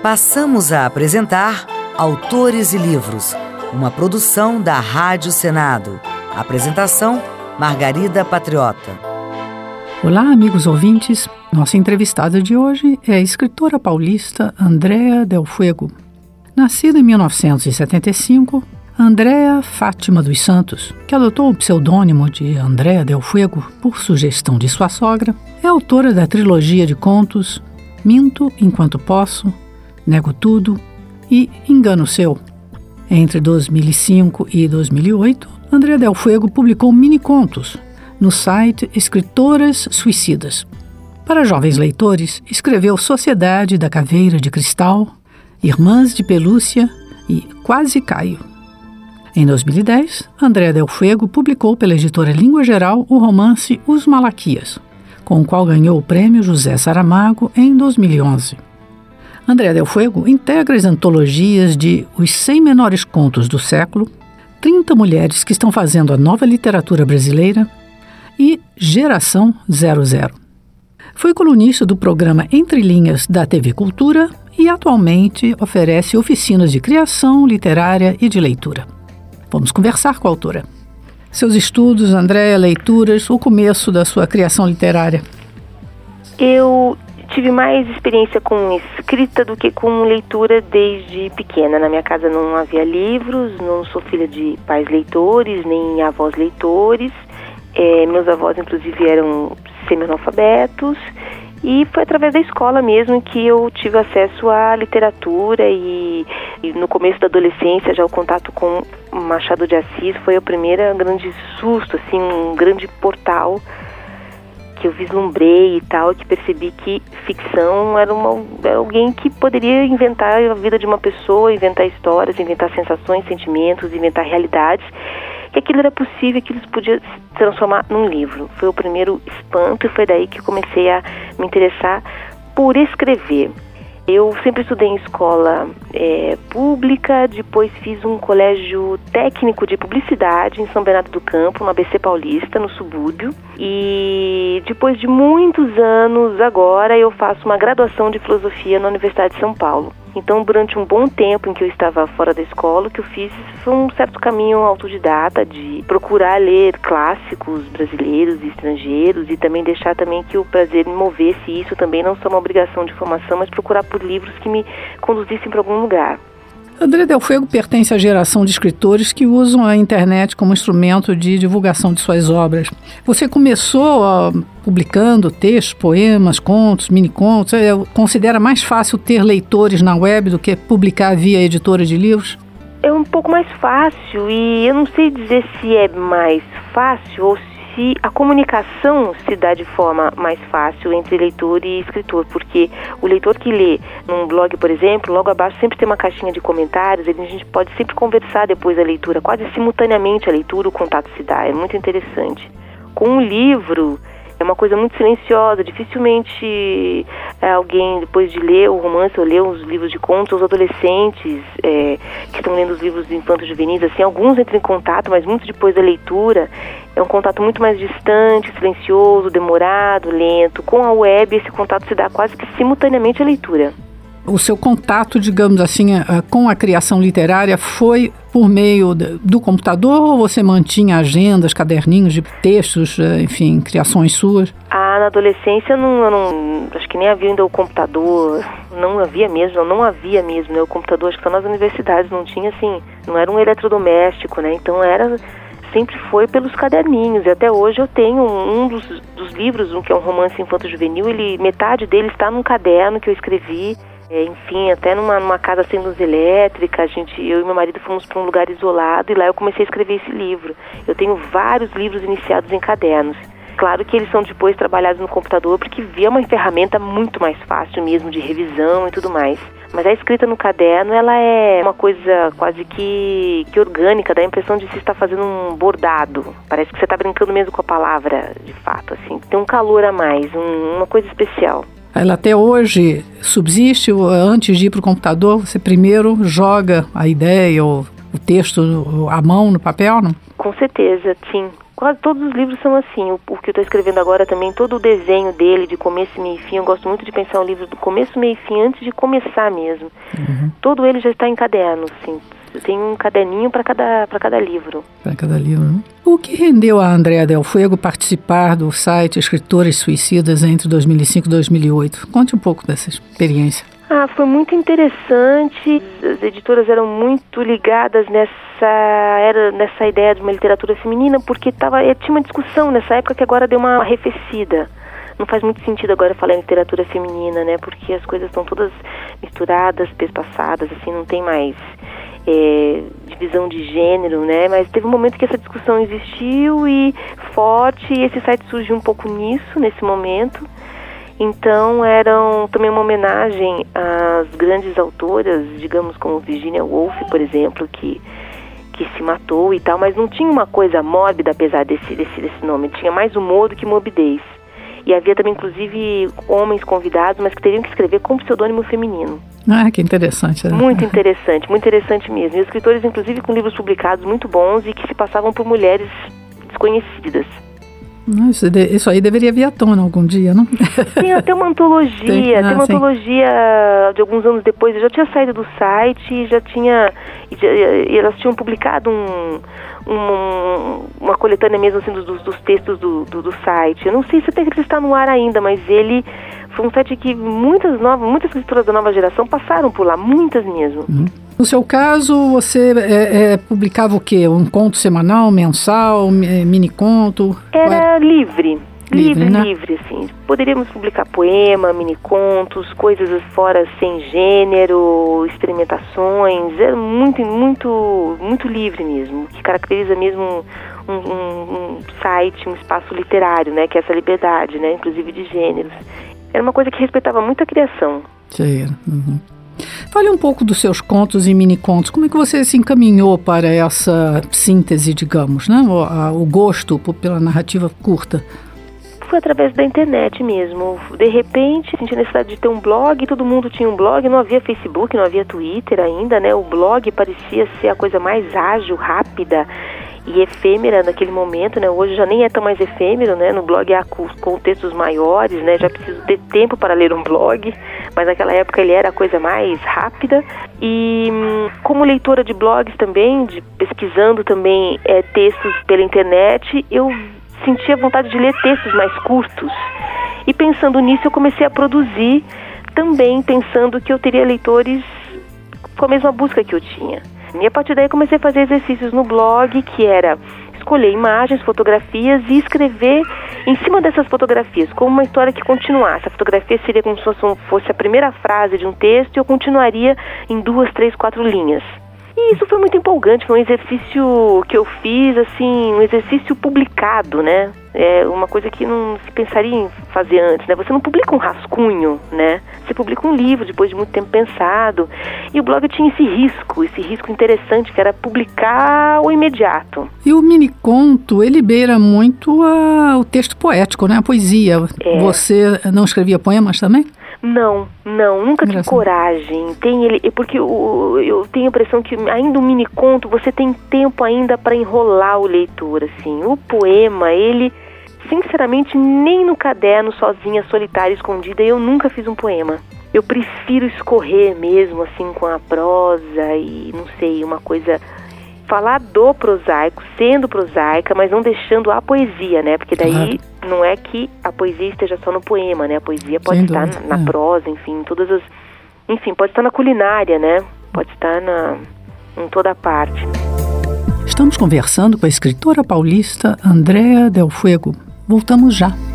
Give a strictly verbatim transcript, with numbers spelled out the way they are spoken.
Passamos a apresentar Autores e Livros, uma produção da Rádio Senado. Apresentação, Margarida Patriota. Olá, amigos ouvintes. Nossa entrevistada de hoje é a escritora paulista Andréa Del Fuego. Nascida em mil novecentos e setenta e cinco, Andréa Fátima dos Santos, que adotou o pseudônimo de Andréa Del Fuego por sugestão de sua sogra, é autora da trilogia de contos Minto Enquanto Posso, Nego Tudo e Engano Seu. Entre dois mil e cinco e dois mil e oito, Andréa Del Fuego publicou mini-contos no site Escritoras Suicidas. Para jovens leitores, escreveu Sociedade da Caveira de Cristal, Irmãs de Pelúcia e Quase Caio. Em dois mil e dez, Andréa Del Fuego publicou pela editora Língua Geral o romance Os Malaquias, com o qual ganhou o prêmio José Saramago em dois mil e onze. Andréa Del Fuego integra as antologias de Os cem Menores Contos do Século, trinta Mulheres que Estão Fazendo a Nova Literatura Brasileira e Geração zero zero. Foi colunista do programa Entre Linhas da T V Cultura e atualmente oferece oficinas de criação literária e de leitura. Vamos conversar com a autora. Seus estudos, Andréa, leituras, o começo da sua criação literária. Eu tive mais experiência com escrita do que com leitura desde pequena. Na minha casa não havia livros, não sou filha de pais leitores, nem avós leitores. É, meus avós, inclusive, eram semi-analfabetos. E foi através da escola mesmo que eu tive acesso à literatura e, e no começo da adolescência já o contato com Machado de Assis foi o primeiro grande susto, assim, um grande portal que eu vislumbrei e tal, que percebi que ficção era, uma, era alguém que poderia inventar a vida de uma pessoa, inventar histórias, inventar sensações, sentimentos, inventar realidades, que aquilo era possível, que eles podiam se transformar num livro. Foi o primeiro espanto e foi daí que comecei a me interessar por escrever. Eu sempre estudei em escola é, pública, depois fiz um colégio técnico de publicidade em São Bernardo do Campo, no A B C Paulista, no subúrbio. E depois de muitos anos, agora eu faço uma graduação de filosofia na Universidade de São Paulo. Então, durante um bom tempo em que eu estava fora da escola, o que eu fiz foi um certo caminho autodidata de procurar ler clássicos brasileiros e estrangeiros e também deixar também que o prazer me movesse. E isso também não só uma obrigação de formação, mas procurar por livros que me conduzissem para algum lugar. Andréa Del Fuego pertence à geração de escritores que usam a internet como instrumento de divulgação de suas obras. Você começou uh, publicando textos, poemas, contos, mini-contos. É, considera mais fácil ter leitores na web do que publicar via editora de livros? É um pouco mais fácil e eu não sei dizer se é mais fácil ou se se a comunicação se dá de forma mais fácil entre leitor e escritor, porque o leitor que lê num blog, por exemplo, logo abaixo sempre tem uma caixinha de comentários, a gente pode sempre conversar depois da leitura, quase simultaneamente a leitura, o contato se dá, é muito interessante. Com um livro, é uma coisa muito silenciosa, dificilmente é, alguém, depois de ler o romance ou ler os livros de contos, os adolescentes é, que estão lendo os livros de infantos juvenis, assim, alguns entram em contato, mas muito depois da leitura, é um contato muito mais distante, silencioso, demorado, lento. Com a web, esse contato se dá quase que simultaneamente à leitura. O seu contato, digamos assim, com a criação literária foi por meio do computador ou você mantinha agendas, caderninhos de textos, enfim, criações suas? Ah, na adolescência, não, eu não, acho que nem havia ainda o computador, não havia mesmo, não havia mesmo, né? O computador, acho que só nas universidades não tinha, assim, não era um eletrodoméstico, né? Então era... sempre foi pelos caderninhos, e até hoje eu tenho um, um dos, dos livros, um que é um romance infanto-juvenil, ele, metade dele está num caderno que eu escrevi, é, enfim, até numa, numa casa sem luz elétrica, a gente, eu e meu marido fomos para um lugar isolado, e lá eu comecei a escrever esse livro. Eu tenho vários livros iniciados em cadernos. Claro que eles são depois trabalhados no computador, porque via uma ferramenta muito mais fácil mesmo, de revisão e tudo mais. Mas a escrita no caderno, ela é uma coisa quase que, que orgânica, dá a impressão de se estar fazendo um bordado. Parece que você está brincando mesmo com a palavra, de fato, assim. Tem um calor a mais, um, uma coisa especial. Ela até hoje subsiste, antes de ir para o computador, você primeiro joga a ideia ou o texto à mão, no papel, não? Com certeza, sim. Quase todos os livros são assim. O, o que eu estou escrevendo agora também, todo o desenho dele, de começo, meio e fim, eu gosto muito de pensar o livro do começo, meio e fim, antes de começar mesmo. Uhum. Todo ele já está em caderno, sim. Tem um caderninho para cada, para cada livro. Para cada livro, né? O que rendeu a Andréa Del Fuego participar do site Escritoras Suicidas entre dois mil e cinco e dois mil e oito? Conte um pouco dessa experiência. Ah, foi muito interessante. As editoras eram muito ligadas nessa, era, nessa ideia de uma literatura feminina, porque tava, tinha uma discussão nessa época que agora deu uma arrefecida. Não faz muito sentido agora falar em literatura feminina, né? Porque as coisas estão todas misturadas, pespassadas, assim, não tem mais é, divisão de gênero, né? Mas teve um momento que essa discussão existiu e forte, e esse site surgiu um pouco nisso, nesse momento. Então, eram também uma homenagem às grandes autoras, digamos, como Virginia Woolf, por exemplo, que, que se matou e tal, mas não tinha uma coisa mórbida, apesar desse, desse, desse nome, tinha mais humor do que morbidez. E havia também, inclusive, homens convidados, mas que teriam que escrever com pseudônimo feminino. Ah, que interessante. Né? Muito interessante, muito interessante mesmo. E escritores, inclusive, com livros publicados muito bons e que se passavam por mulheres desconhecidas. Isso, isso aí deveria vir à tona algum dia, não? Tem até uma antologia, tem, ah, tem uma sim. antologia de alguns anos depois. Eu já tinha saído do site, já tinha, e elas tinham publicado um, um, uma coletânea mesmo assim dos, dos textos do, do, do site. Eu não sei se até ele está no ar ainda, mas ele foi um site que muitas novas, muitas escritoras da nova geração passaram por lá, muitas mesmo. Uhum. No seu caso, você é, é, publicava o quê? Um conto semanal, mensal, mini conto? Era, era? livre, livre, livre, né? livre, assim. Poderíamos publicar poema, mini contos, coisas fora sem gênero, experimentações. Era muito, muito, muito livre mesmo, que caracteriza mesmo um, um, um site, um espaço literário, né? Que é essa liberdade, né? Inclusive de gêneros. Era uma coisa que respeitava muito a criação. Sim. Uhum. Fale um pouco dos seus contos e mini-contos. Como é que você se encaminhou para essa síntese, digamos, né? O, a, o gosto por, pela narrativa curta? Foi através da internet mesmo. De repente, senti a necessidade de ter um blog, todo mundo tinha um blog, não havia Facebook, não havia Twitter ainda, né? O blog parecia ser a coisa mais ágil, rápida e efêmera naquele momento, né? Hoje já nem é tão mais efêmero, né? No blog há contextos maiores, né? Já preciso ter tempo para ler um blog, mas naquela época ele era a coisa mais rápida. E como leitora de blogs também, de, pesquisando também é, textos pela internet, eu sentia vontade de ler textos mais curtos. E pensando nisso, eu comecei a produzir também, pensando que eu teria leitores com a mesma busca que eu tinha. E a partir daí comecei a fazer exercícios no blog, que era escolher imagens, fotografias e escrever em cima dessas fotografias, como uma história que continuasse. A fotografia seria como se fosse a primeira frase de um texto e eu continuaria em duas, três, quatro linhas. E isso foi muito empolgante, foi um exercício que eu fiz, assim, um exercício publicado, né? É uma coisa que não se pensaria em fazer antes, né? Você não publica um rascunho, né? Você publica um livro depois de muito tempo pensado. E o blog tinha esse risco, esse risco interessante, que era publicar o imediato. E o mini-conto, ele beira muito a, o texto poético, né? A poesia. É. Você não escrevia poemas também? Não, não, nunca tive coragem. Tem ele, porque o, eu tenho a impressão que ainda um mini conto você tem tempo ainda para enrolar o leitor, assim. O poema, ele, sinceramente, nem no caderno, sozinha, solitária, escondida, eu nunca fiz um poema. Eu prefiro escorrer mesmo, assim, com a prosa e, não sei, uma coisa... Falar do prosaico, sendo prosaica, mas não deixando a poesia, né? Porque daí claro. Não é que a poesia esteja só no poema, né? A poesia pode Sem estar dúvida. na, na é. prosa, enfim, todas as... Enfim, pode estar na culinária, né? Pode estar na, em toda parte. Estamos conversando com a escritora paulista Andréa Del Fuego. Voltamos já.